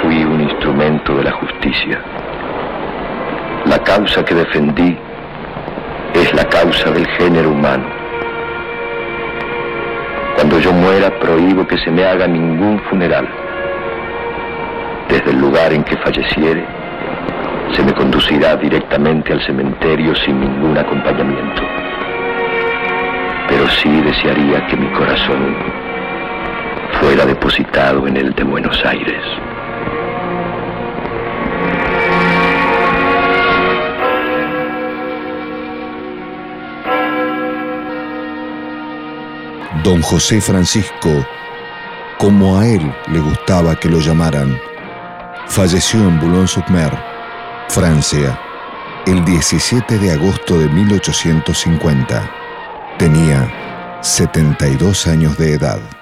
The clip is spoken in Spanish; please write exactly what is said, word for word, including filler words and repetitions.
fui un instrumento de la justicia. La causa que defendí es la causa del género humano. Cuando yo muera, prohíbo que se me haga ningún funeral. Desde el lugar en que falleciere, se me conducirá directamente al cementerio sin ningún acompañamiento. Pero sí desearía que mi corazón fuera depositado en el de Buenos Aires. Don José Francisco, como a él le gustaba que lo llamaran, falleció en Boulogne-sur-Mer, Francia, el diecisiete de agosto de mil ochocientos cincuenta. Tenía setenta y dos años de edad.